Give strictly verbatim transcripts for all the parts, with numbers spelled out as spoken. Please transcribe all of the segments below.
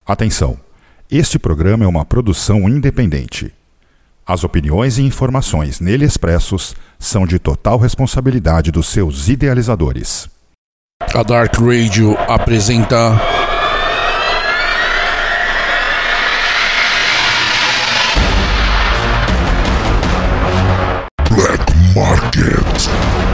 Atenção! Este programa é uma produção independente. As opiniões e informações nele expressos são de total responsabilidade dos seus idealizadores. A Dark Radio apresenta... Black Market.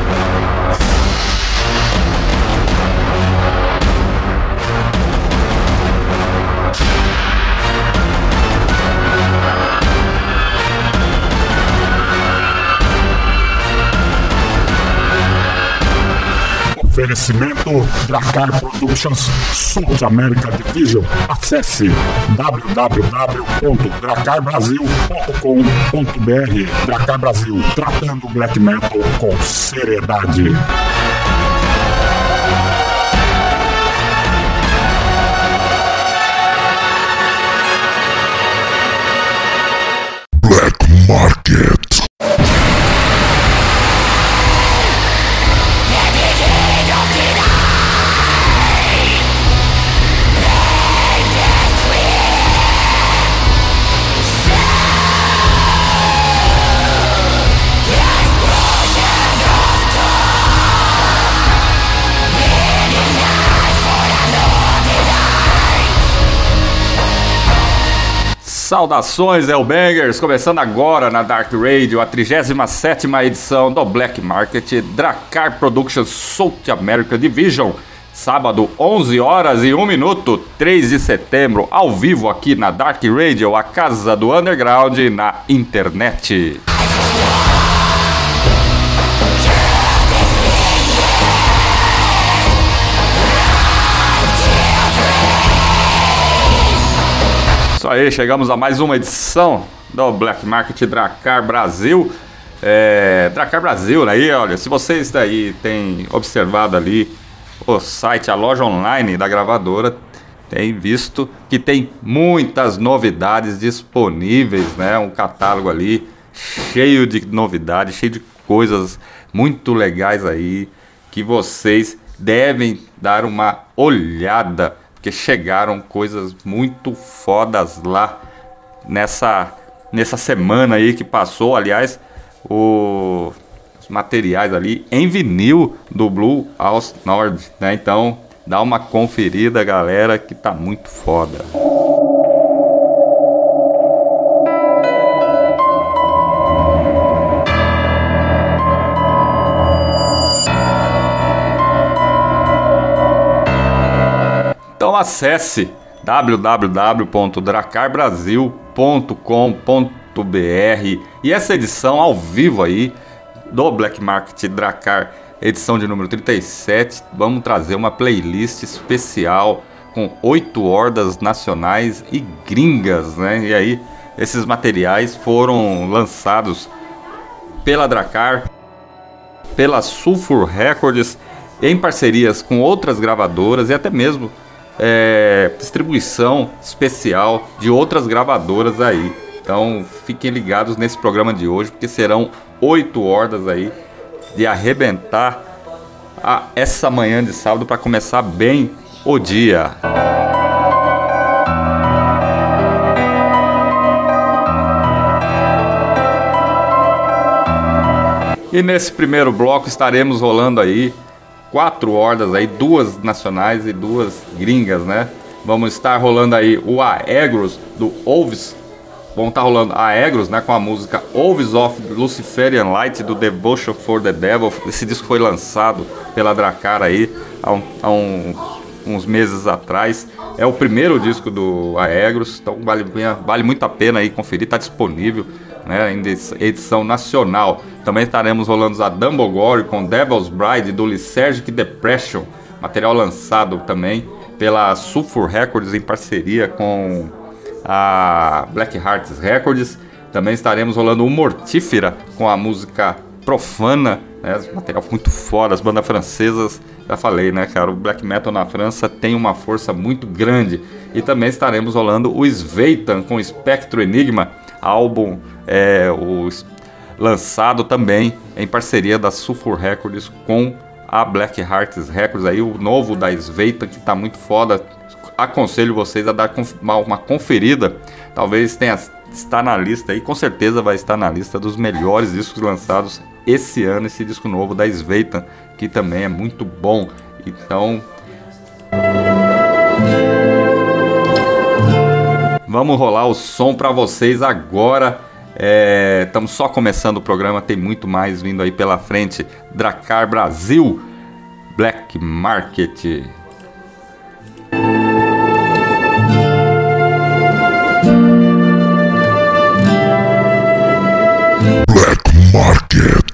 Oferecimento Dracar Productions South America Division. Acesse w w w ponto dracar brasil ponto com ponto b r. Dracar Brasil, tratando o black metal com seriedade. Black Market. Saudações, Hellbangers! Começando agora na Dark Radio, a trigésima sétima edição do Black Market Dracar Productions South America Division. Sábado, onze horas e um minuto, três de setembro, ao vivo aqui na Dark Radio, a casa do underground na internet. Isso aí, chegamos a mais uma edição do Black Market Dracar Brasil. É, Dracar Brasil, aí, olha, se vocês aí têm observado ali o site, a loja online da gravadora, tem visto que tem muitas novidades disponíveis, né? Um catálogo ali cheio de novidades, cheio de coisas muito legais aí que vocês devem dar uma olhada. Porque chegaram coisas muito fodas lá nessa, nessa semana aí que passou. Aliás, o, os materiais ali em vinil do Blue House Nord, né? Então, dá uma conferida, galera, que tá muito foda. Então acesse w w w ponto dracar brasil ponto com ponto b r e essa edição ao vivo aí do Black Market Dracar, edição de número trinta e sete, vamos trazer uma playlist especial com oito hordas nacionais e gringas, né? E aí esses materiais foram lançados pela Dracar, pela Sulfur Records, em parcerias com outras gravadoras e até mesmo É, distribuição especial de outras gravadoras aí. Então fiquem ligados nesse programa de hoje, porque serão oito hordas aí de arrebentar a, essa manhã de sábado para começar bem o dia. E nesse primeiro bloco estaremos rolando aí quatro hordas aí, duas nacionais e duas gringas, né? Vamos estar rolando aí o Aegros do Oaths. Vamos estar rolando Aegros, né, com a música Oaths of Luciferian Light do Devotion for the Devil. Esse disco foi lançado pela Dracar aí há, um, há um, uns meses atrás. É o primeiro disco do Aegros, então vale, vale muito a pena aí conferir, está disponível, né, em edição nacional. Também estaremos rolando a Dumbledore com Devil's Bride do Lysergic Depression, material lançado também pela Sulfur Records em parceria com a Black Hearts Records. Também estaremos rolando o Mortífera com a música Profana, né, material muito foda, as bandas francesas, já falei, né, cara, o black metal na França tem uma força muito grande. E também estaremos rolando o Sveitan com Spectro Enigma, álbum é, o lançado também em parceria da Sulfur Records com a Black Hearts Records, aí o novo da Sveitan, que tá muito foda, aconselho vocês a dar uma conferida. Talvez tenha, está na lista aí, com certeza vai estar na lista dos melhores discos lançados esse ano, esse disco novo da Sveitan, que também é muito bom. Então, vamos rolar o som para vocês agora. Estamos é, só começando o programa, tem muito mais vindo aí pela frente. Dracar Brasil, Black Market. Black Market.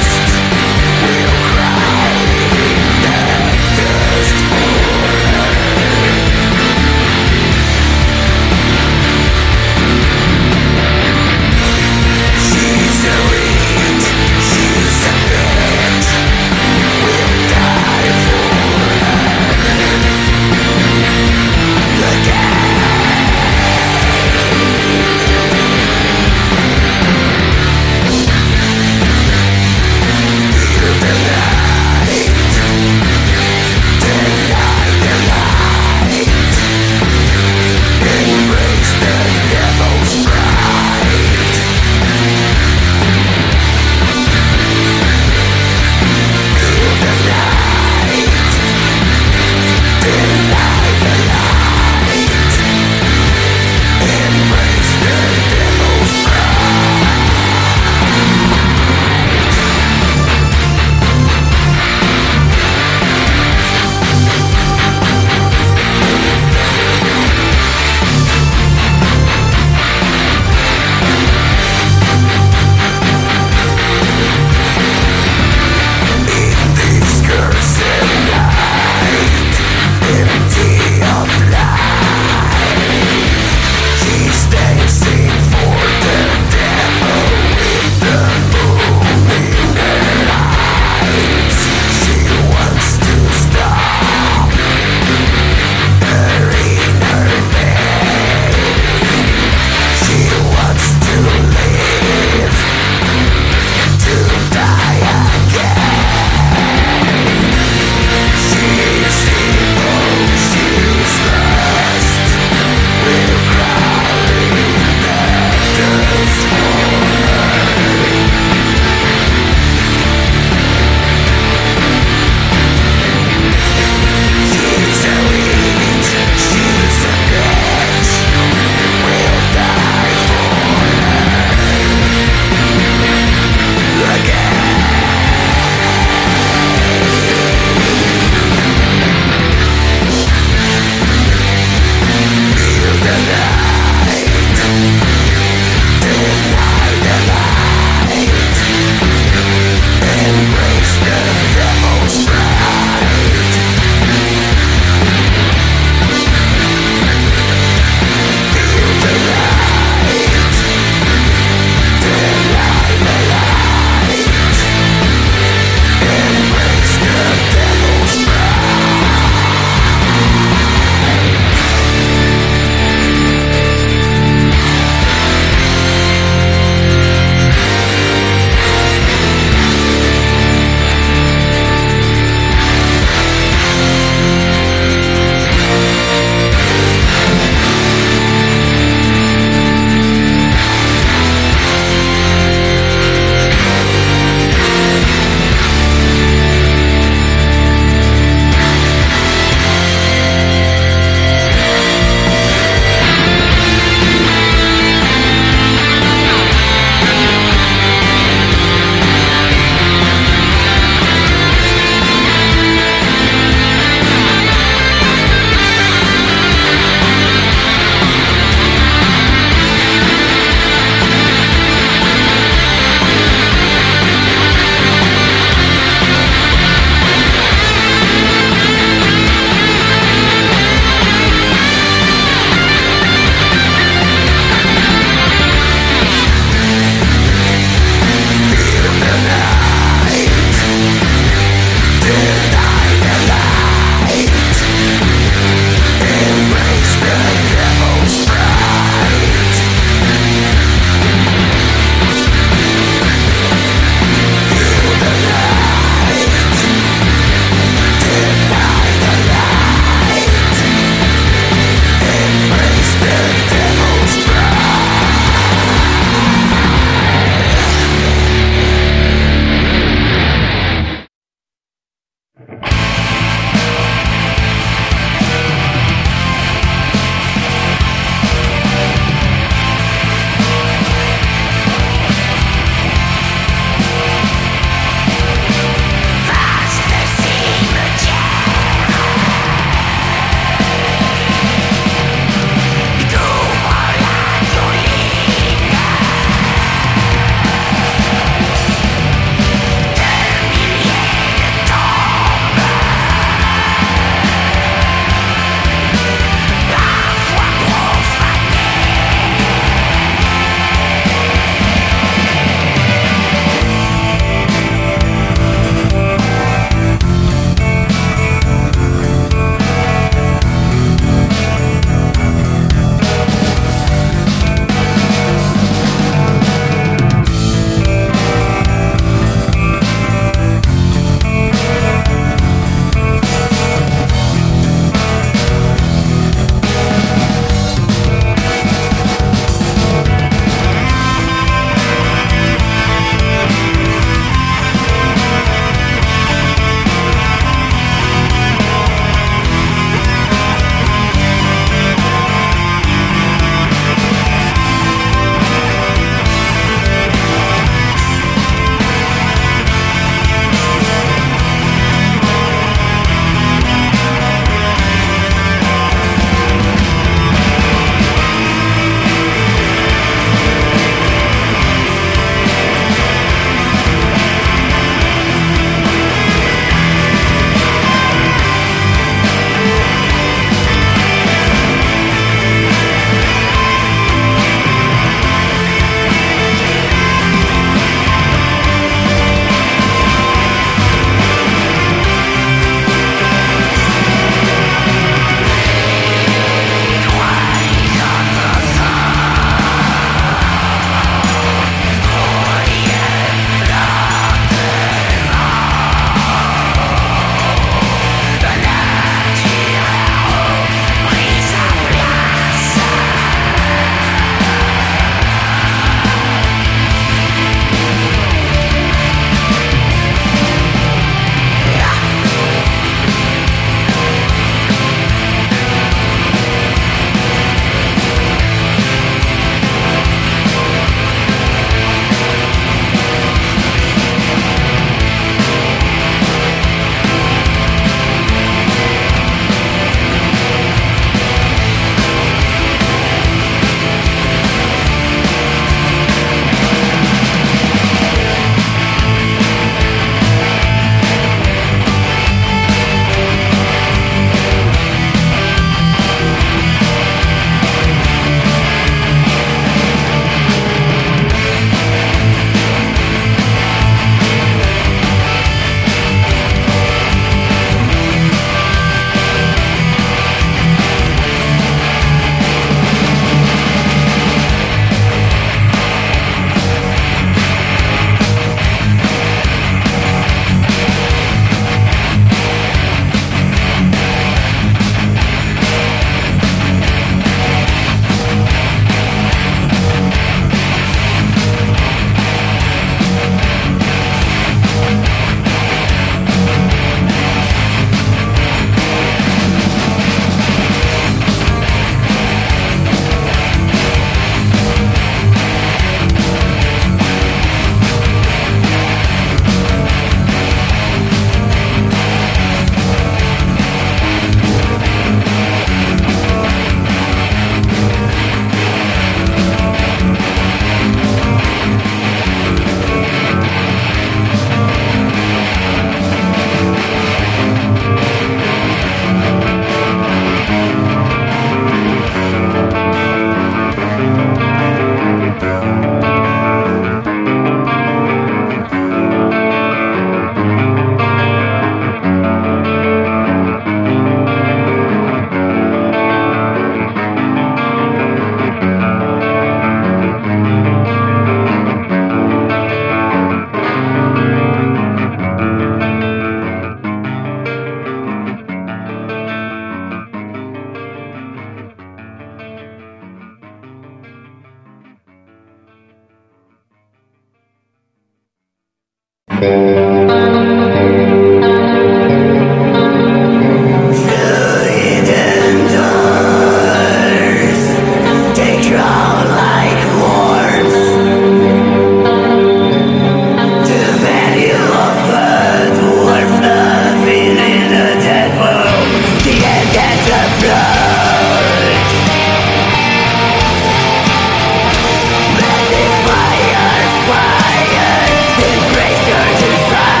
Fire, embrace her to fight.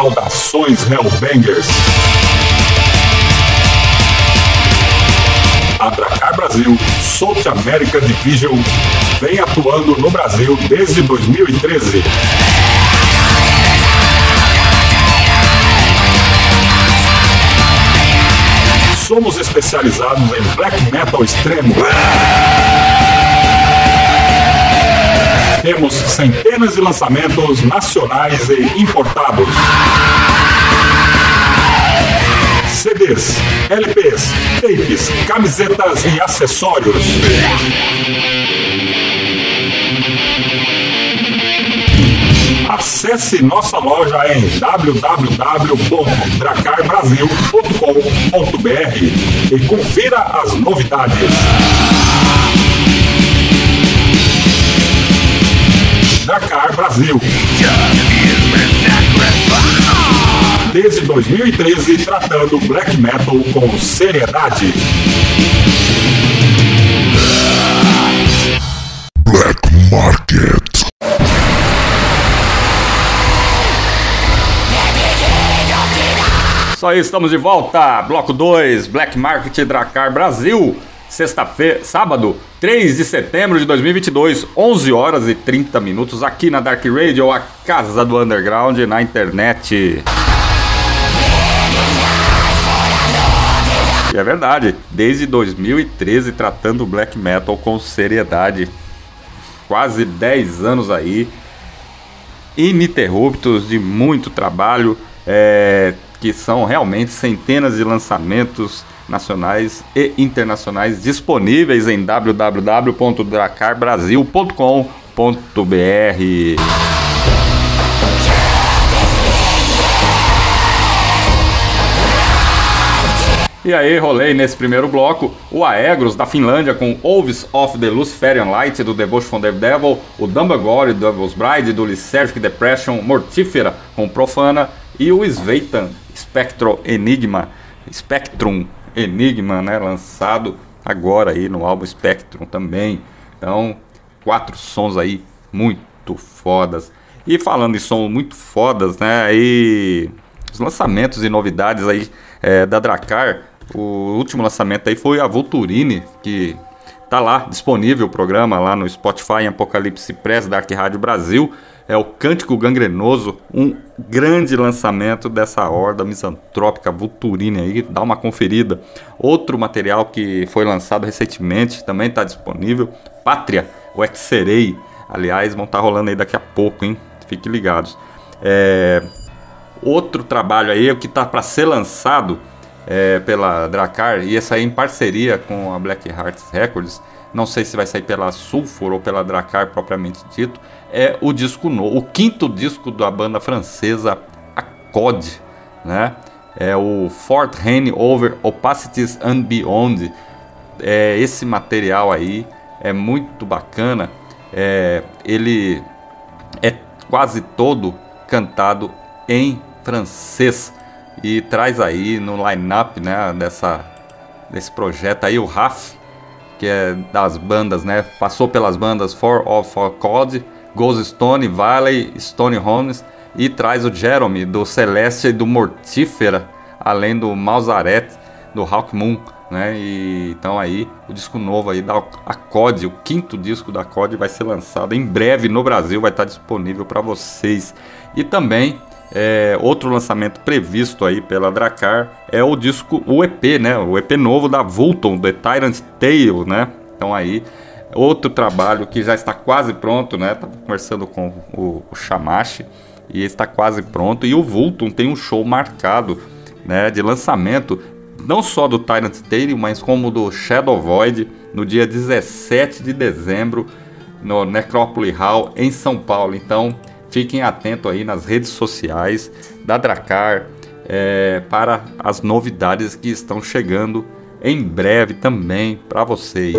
Saudações Hellbangers! A Drakkar Brasil South America Division vem atuando no Brasil desde dois mil e treze. Somos especializados em black metal extremo. Temos centenas de lançamentos nacionais e importados. C Ds, L Ps, tapes, camisetas e acessórios. Acesse nossa loja em w w w ponto drakkar brasil ponto com ponto b r e confira as novidades. Drakkar Brasil. Desde dois mil e treze, tratando black metal com seriedade. Black Market. Isso aí, estamos de volta. Bloco dois, Black Market Drakkar Brasil. Sexta-feira, sábado, três de setembro de dois mil e vinte e dois, onze horas e trinta minutos, aqui na Dark Radio, a casa do underground na internet. E é verdade, desde dois mil e treze tratando o black metal com seriedade. Quase dez anos aí, ininterruptos de muito trabalho, é, que são realmente centenas de lançamentos nacionais e internacionais disponíveis em w w w ponto drakkar brasil ponto com ponto b r. E aí, rolei nesse primeiro bloco o Aegros da Finlândia com Wolves of the Luciferian Light do Devotion from the Devil, o Dumbagore do Devil's Bride do Lysergic Depression, Mortífera com Profana e o Sveitan Spectro Enigma, Spectrum Enigma, né, lançado agora aí no álbum Spectrum também. Então, quatro sons aí muito fodas. E falando em sons muito fodas, né, aí os lançamentos e novidades aí é, da Drakkar. O último lançamento aí foi a Vulturine, que tá lá disponível o programa lá no Spotify, em Apocalipse Press, Dark Rádio Brasil. É o Cântico Gangrenoso, um grande lançamento dessa horda misantrópica Vulturine aí, dá uma conferida. Outro material que foi lançado recentemente, também está disponível, Pátria, o Exerei, aliás, vão estar tá rolando aí daqui a pouco, hein? Fiquem ligados. É... Outro trabalho aí, o que está para ser lançado é, pela Drakkar, e essa aí em parceria com a Black Hearts Records, não sei se vai sair pela Sulfur ou pela Drakkar propriamente dito, é o disco novo, o quinto disco da banda francesa A C O D, né? É o Fort Reign Over Opacities and Beyond. É, esse material aí é muito bacana, é, ele é quase todo cantado em francês e traz aí no line-up, né, dessa, desse projeto aí o Raf, que é das bandas, né, passou pelas bandas For of A C O D, Ghost Stone, Valley, Stone Homes, e traz o Jeremy do Celeste e do Mortífera, além do Mausaret, do Hawk Moon, né? E então aí o disco novo aí da A C O D, o quinto disco da A C O D, vai ser lançado em breve no Brasil, vai estar disponível para vocês. E também é, outro lançamento previsto aí pela Drakkar é o disco, o E P, né? O E P novo da Vulton, The Tyrant Tale, né? Então aí outro trabalho que já está quase pronto, né? Estava conversando com o, o Shamashi e está quase pronto. E o Vulton tem um show marcado, né, de lançamento, não só do Tyrant Tale, mas como do Shadow Void, no dia dezessete de dezembro, no Necrópole Hall, em São Paulo. Então, fiquem atentos aí nas redes sociais da Drakkar é, para as novidades que estão chegando em breve também para vocês.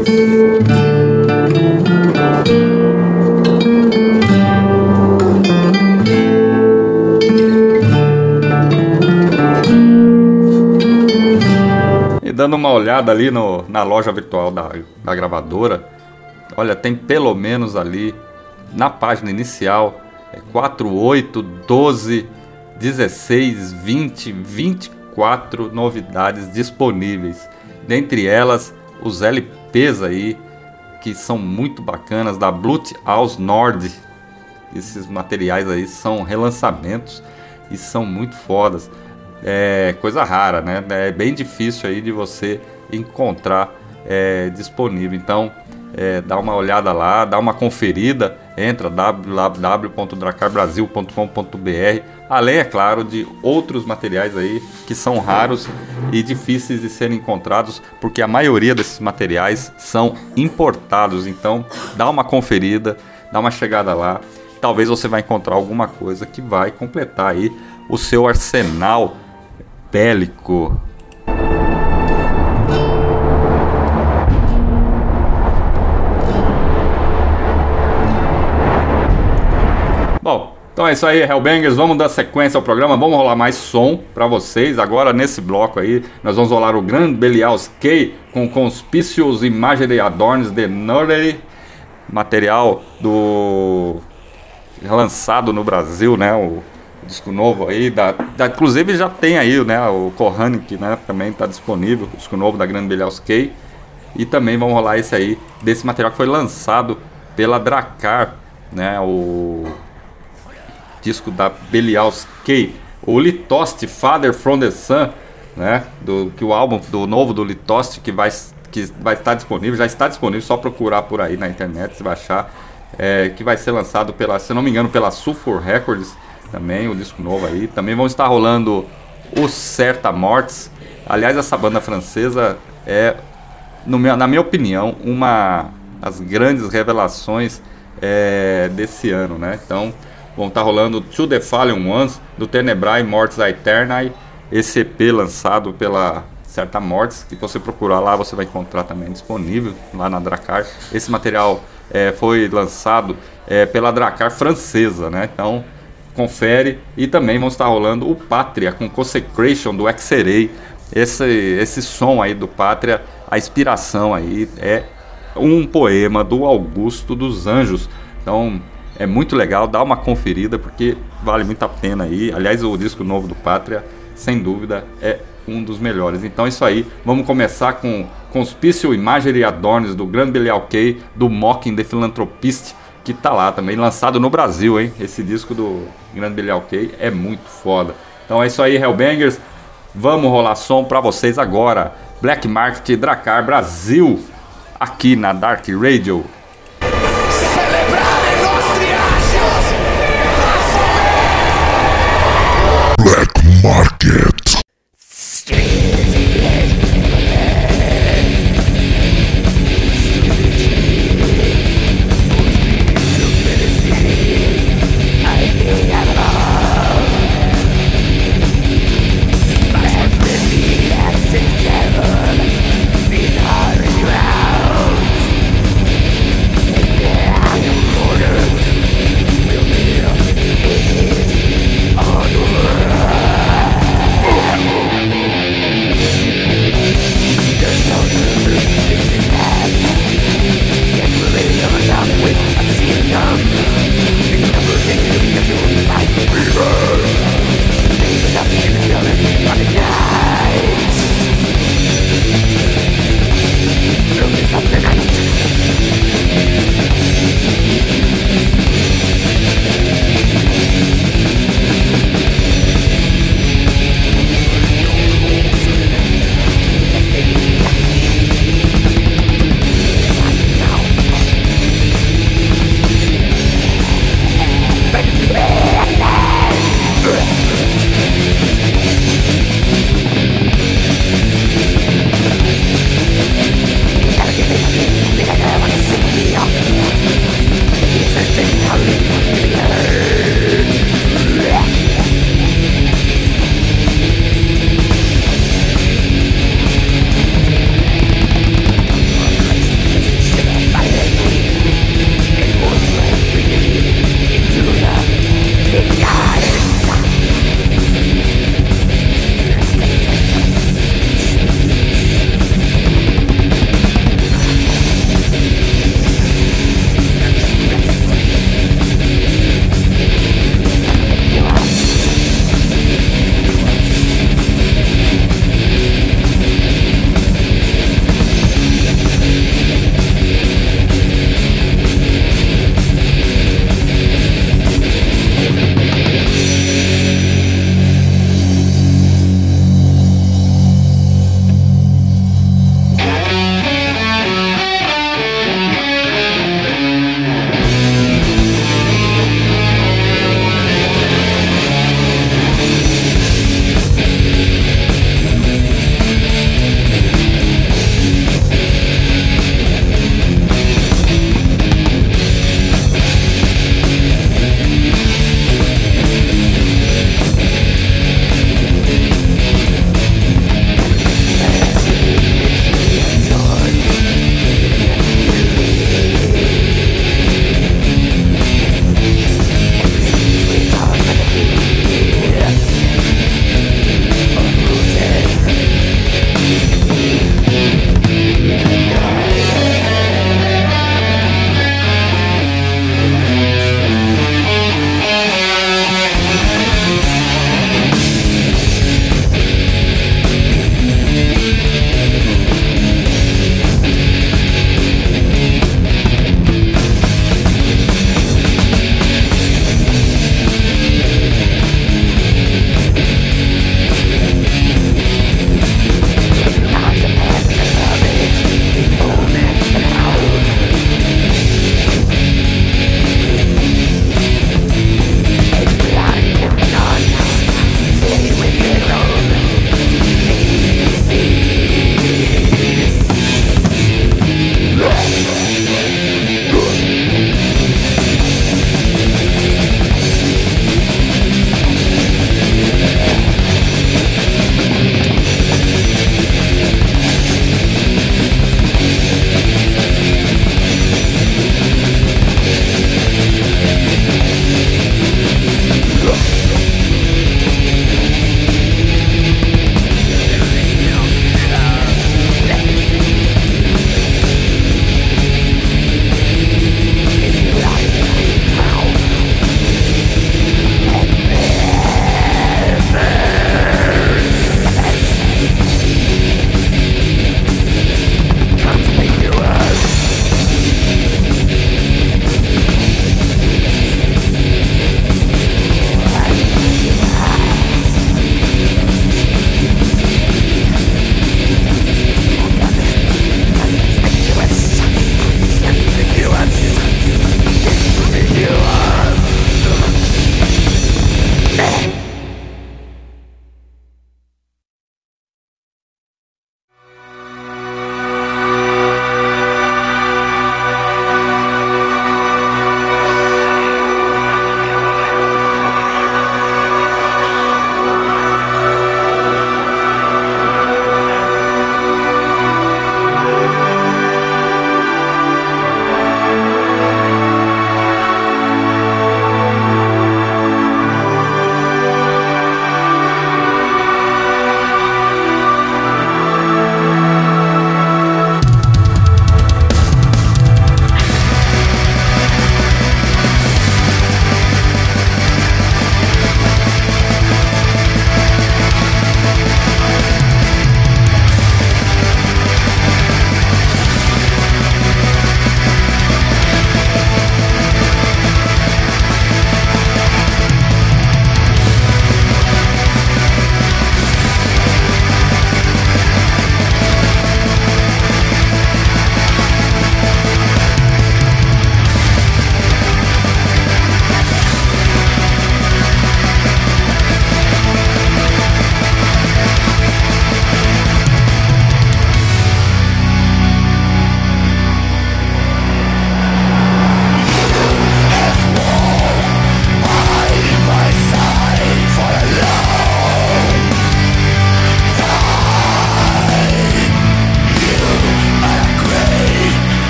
E dando uma olhada ali no, na loja virtual da, da gravadora, olha, tem pelo menos ali na página inicial é quatro oito doze dezesseis, vinte, vinte e quatro novidades disponíveis. Dentre elas, os L Ps aí, que são muito bacanas, da Blut aus Nord. Esses materiais aí são relançamentos e são muito fodas. É coisa rara, né? É bem difícil aí de você encontrar é, disponível. Então, é, dá uma olhada lá, dá uma conferida, entra w w w ponto dracar brasil ponto com ponto b r, além, é claro, de outros materiais aí que são raros e difíceis de serem encontrados, porque a maioria desses materiais são importados. Então, dá uma conferida, dá uma chegada lá, talvez você vai encontrar alguma coisa que vai completar aí o seu arsenal bélico. Bom, então é isso aí, Hellbangers, vamos dar sequência ao programa, vamos rolar mais som pra vocês. Agora nesse bloco aí, nós vamos rolar o Grand Belial's K com Conspicuous Imagery Adorns de Nerdery, material do lançado no Brasil, né, o disco novo aí, da, da, inclusive já tem aí, né, o Kohanik, né, também está disponível, o disco novo da Grand Belial's K, e também vamos rolar esse aí, desse material que foi lançado pela Drakkar, né, o disco da Belial's K, o Litost Father from the Sun, né, do, que o álbum do novo do Litost, que vai, que vai estar disponível, já está disponível, só procurar por aí na internet, se baixar, é, que vai ser lançado pela, se não me engano, pela Sulfur Records, também o disco novo aí. Também vão estar rolando o Certa Mortes. Aliás, essa banda francesa é, no meu, na minha opinião, uma das grandes revelações é, desse ano, né? Então, vão estar rolando To the Fallen Ones, do Tenebrae Mortis Aeternae, esse E P lançado pela Certa Mortes, que você procurar lá, você vai encontrar também disponível lá na Drakkar. Esse material é, foi lançado é, pela Drakkar francesa, né? Então, confere. E também vão estar rolando o Pátria com Consecration do Xerei. Esse, esse som aí do Pátria, a inspiração aí é um poema do Augusto dos Anjos. Então é muito legal, dá uma conferida porque vale muito a pena aí. Aliás, o disco novo do Pátria, sem dúvida, é um dos melhores. Então é isso aí, vamos começar com Conspicuous Imagery Adorns do Grand Belial K, do Mocking the Philanthropist, que tá lá também, lançado no Brasil, hein? Esse disco do Grand Belial K é muito foda. Então é isso aí, Hellbangers. Vamos rolar som pra vocês agora. Black Market Drakkar Brasil, aqui na Dark Radio. Black Market. Oh,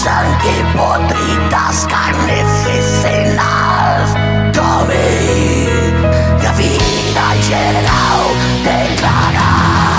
sangue podre das carnificinas. Come e a vida geral declara.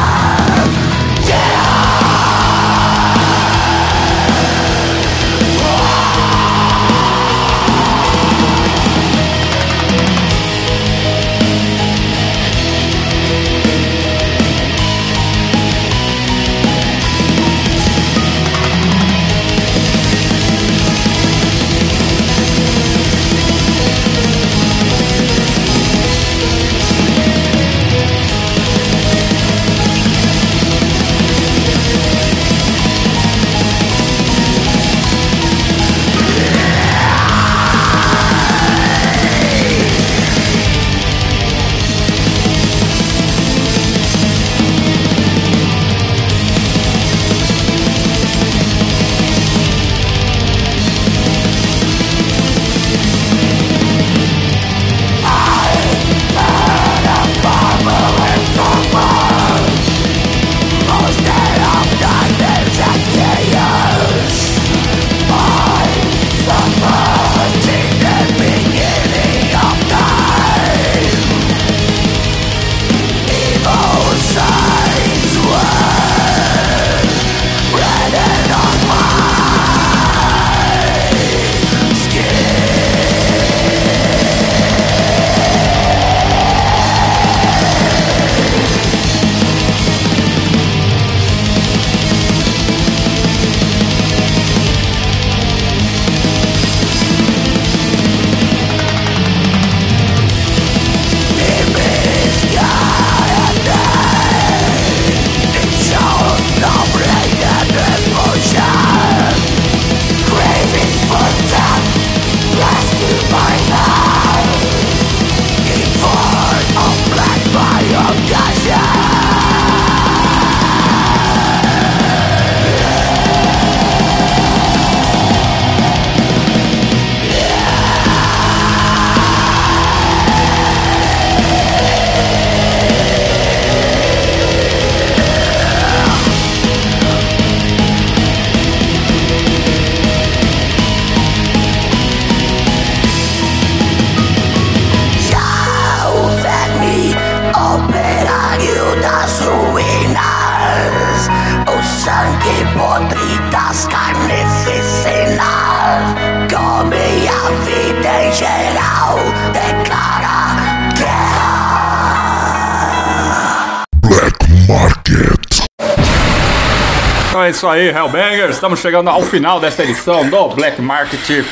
Então é isso aí, Hellbangers. Estamos chegando ao final desta edição do Black Market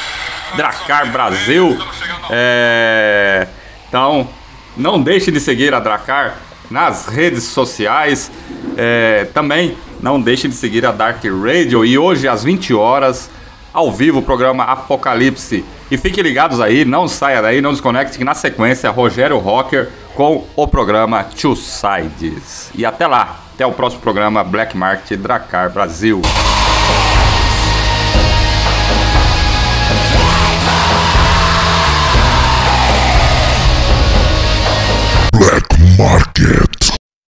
Drakkar Brasil. É... Então, não deixe de seguir a Drakkar nas redes sociais. É... Também não deixe de seguir a Dark Radio. E hoje, às vinte horas, ao vivo, o programa Apocalipse. E fiquem ligados aí, não saia daí, não desconecte, que na sequência, Rogério Rocker com o programa Two Sides. E até lá, até o próximo programa Black Market Drakkar Brasil.